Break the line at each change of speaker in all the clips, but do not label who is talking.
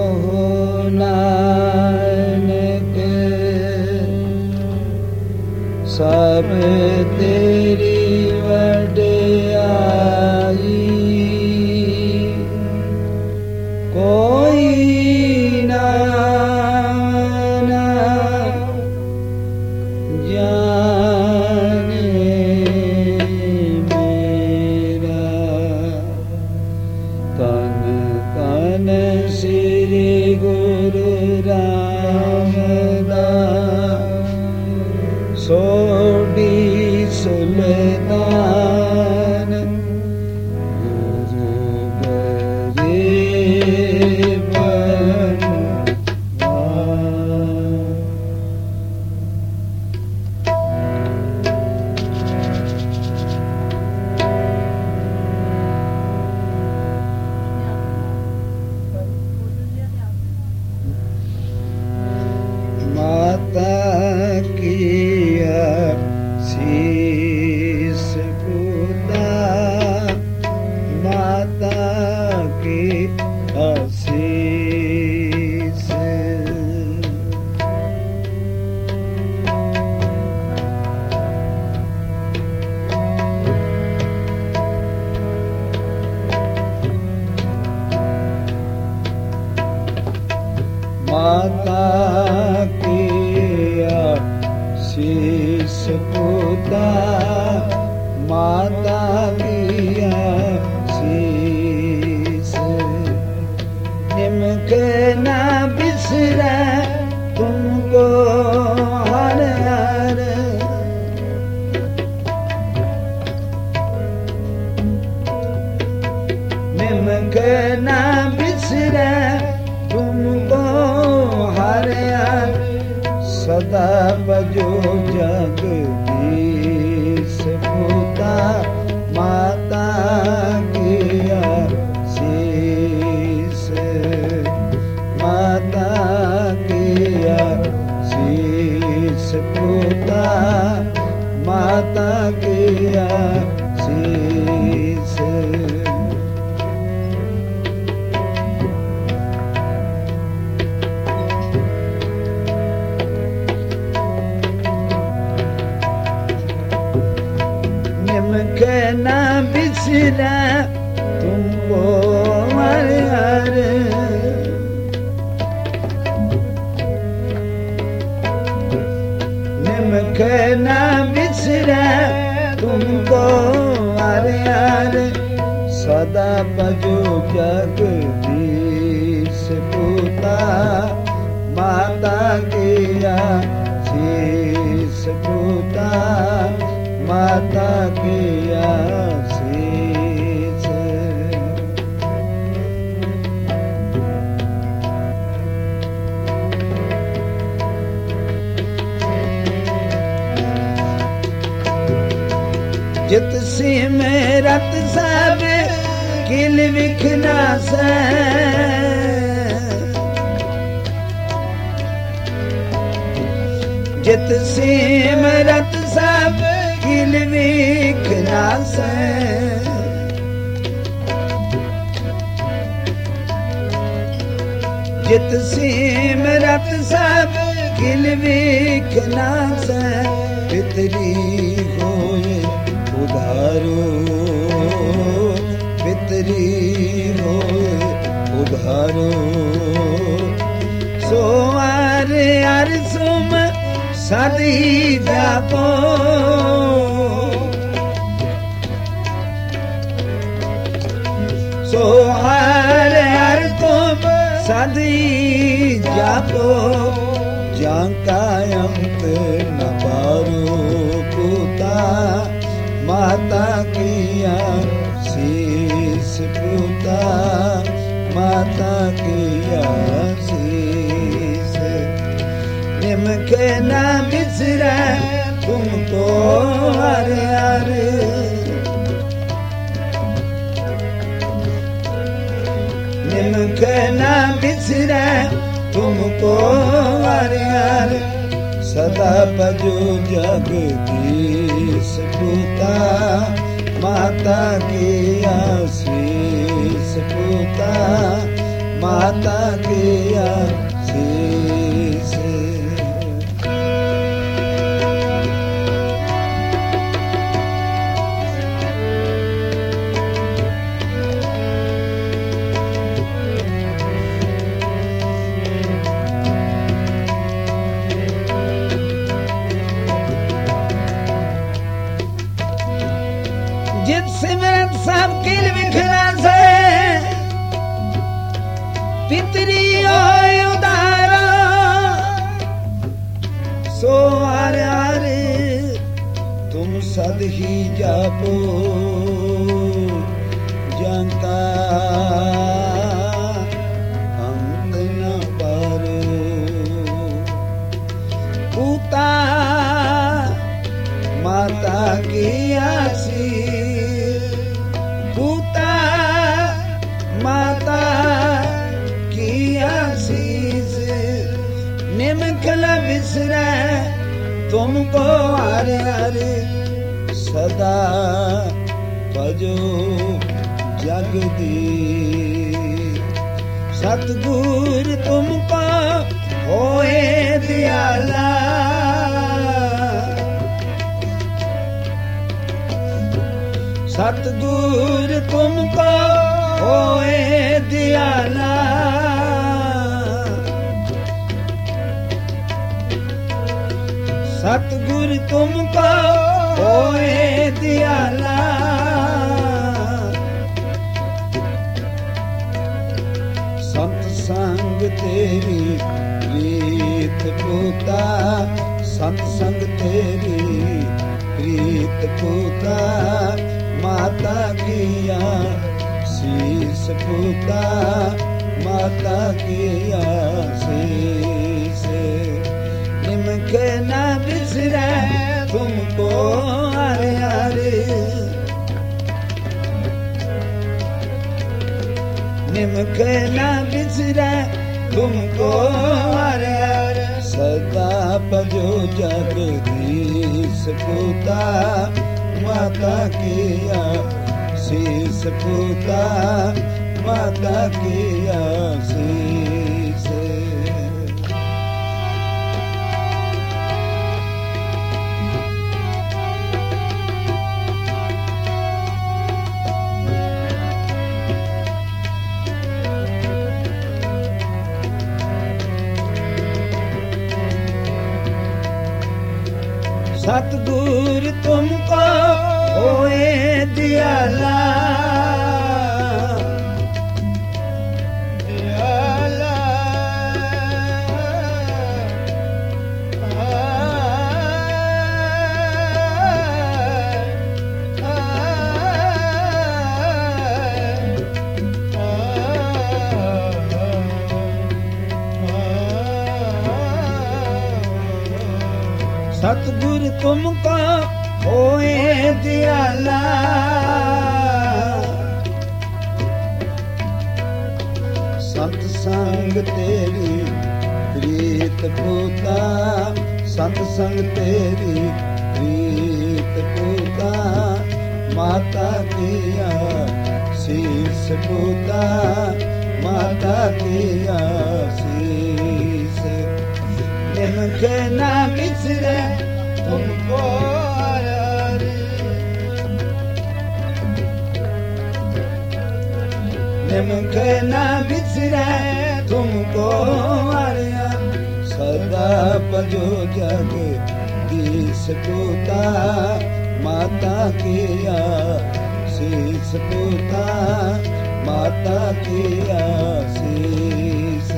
नानक सब तेरी वडियाई, कोई ना जाने मेरा। तन तन श्री गुरु रामदास सोडी सुल्तान गुरु गरीबन। माता की शीश पुता, माता की आशीष। माता की शीश पुता, माता की शीश। निमक ना बिसरे तुमको हर हर, निमक ना बिसरे तुमको हर हर। सदा बजो जगदीश पुता, माता की शीश। माता की शीश पुता, माता की शीश। निमक ना बिसरा तुमको हर हर, निमक ना बिसरा तुमको हर हर। सदा बजो जगदीश पुता, माता की शीश पुता, माता की शीश। जित सिंह रत सब किल विखना से, जित सिंह रत सब किल विखना से। जित सिंह रत सब किल विखना से। पितरी होए उधारो, पितरी होए उधारो। सोवार हर सुम सदी व्यापो, सोहार हर तुम सदी जापो। जांका अंत न पारो पुता, माता की शीश पुता, माता की शीश। निमक ना बिसरे तुमको हर हर, निमक ना बिसरे तुमको हर हर। सदा बजो जगदीश पुता, माता की शीश पुता, माता के आशीष। जित सिमरत सब किल विखरा से पितरी होय उदारा सो हर हर तुम सद ही जापो जनता अंत न पारो। पूता माता की आशीष, पूता माता की आशीष। निमखला बिसरे तुमको हर हर सदा भजो जगदीश। सतगुर तुमको होए दयाला, सतगुर तुमको होए दयाला। सतगुर तुमको होए दयाला। संत संग तेरी प्रीत पूता, संत संग तेरी प्रीत पूता। माता की आशीष पूता, माता की आशीष। निमक न बिसरे तुमको हर हर, निमक न बिसरे तुमको हर हर। सदा भजो जगदीश पूता, माता की आशीष पूता, माता की आशीष। सतगुर तुमको होए दयाला, दयाला। सतगुर तुमको होए दयाला। संत संग तेरी प्रीत पूता, संत संग तेरी प्रीत पूता। माता की आशीष पूता, माता की आशीष। निमक न बिसरे तुमको हर हर, निमक न बिसरे तुमको हर हर। सदा भजो जगदीश पूता, माता की आशीष पूता, माता की आशीष।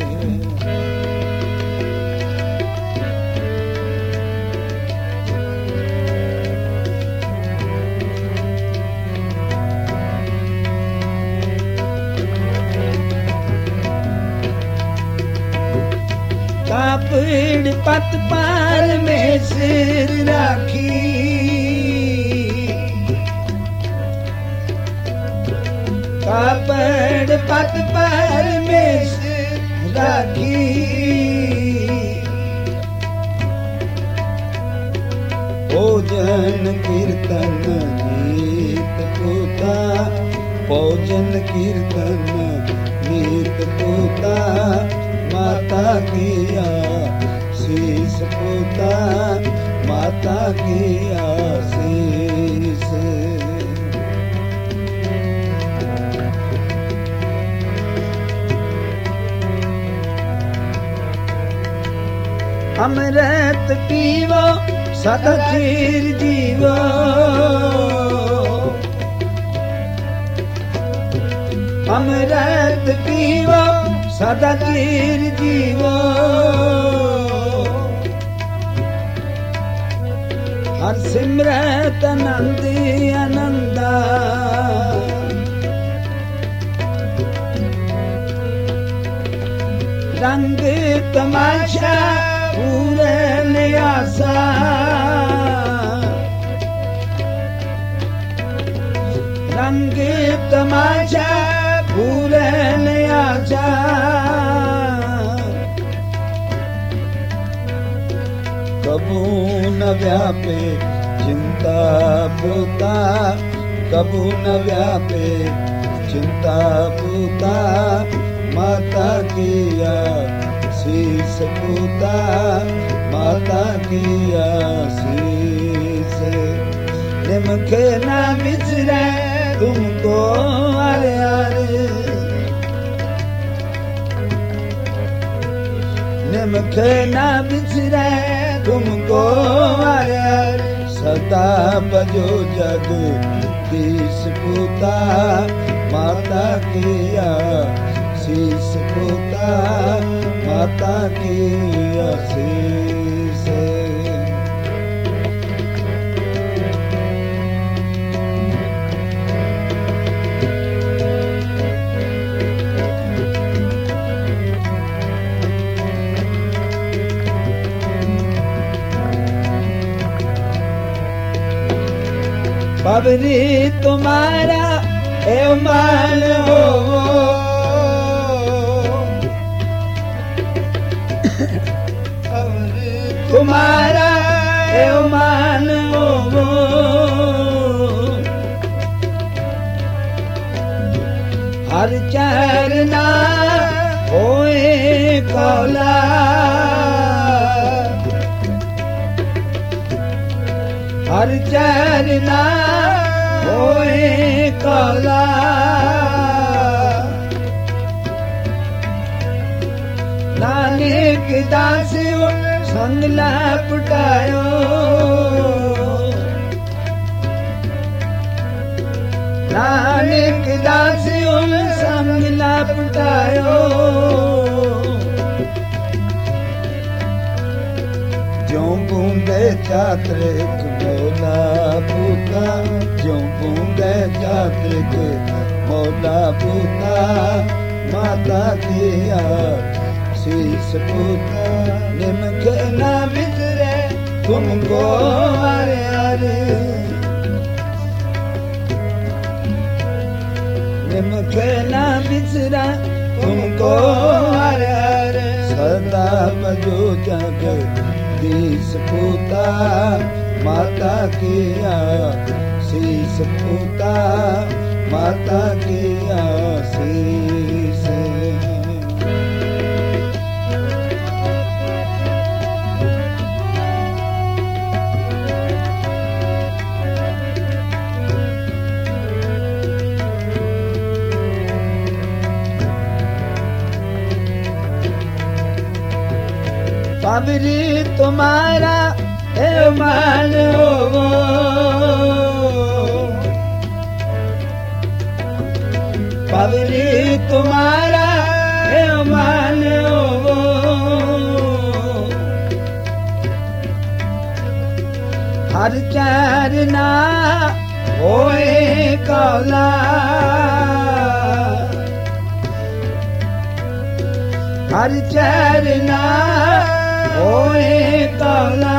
कापड़ पत पार में सिर राखी, कापड़ पत पार में सिर राखी। भोजन कीर्तन गीत पूता, भोजन कीर्तन गीत पूता माता की आशीष पूता माता की आशीष। अमृत पीवो सदा चिर जीवो, अमृत पीवो सदा चिर जीवो, हर सिमरत आनंद आनंदा, रंग तमाशा पूरे लियासा, रंग तमाशा पूरे लियासा, कबू न व्यापे चिंता पूता, कबू न व्यापे चिंता पूता माता की आशीष पूता माता की आशीष। निमखे ना बिसरे तुमको अरे अरे, निमखे ना बिसरे तुमको अरे अरे, सदा बजो जगदीश पूता माता की आशीष पूता माता की आशीष। बाबरी तुम्हारा ए मान हो, तुम्हारा ए मान हो, हर चरना होए कौला, हर चरना होए कौला, नानक दास संग लपटायो, नानक दास संग लपटायो, जो बूंदे चात्रिक मौला पूता, जो बूंदे चात्रिक मौला पूता माता की आशीष पूता। निमखे ना बिसरे तुमको अरे अरे, निमखे ना बिसरा तुमको अरे अरे, सदा बजो जगदीश पूता माता की आशीष पूता माता की आशीष। बाबरी तुम्हारा ए मान हो, बाबरी तुम्हारा ए मान हो, हर चरना होए कौला, हर चरना होए कौला,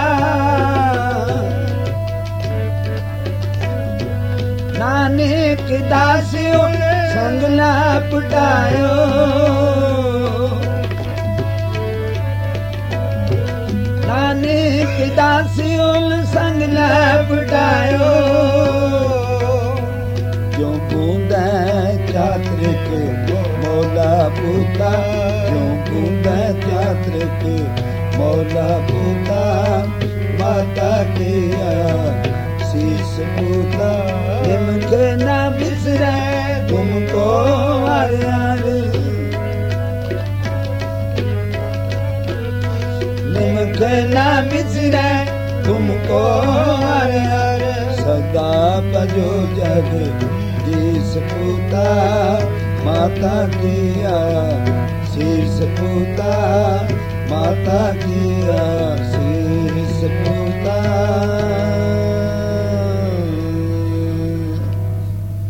नानक दास संग लपटायो, नानक दास संग लपटायो, जो बूंदा चात्रिक मौला पूता क्यों कूदा चात्रिक मौला पूता माता की शीश पूता निमक ना बिसरे तुमको यार निमक ना बिसरे तुमको यार सदा भजो जग शीश पूता माता किया शीश पूता माता किया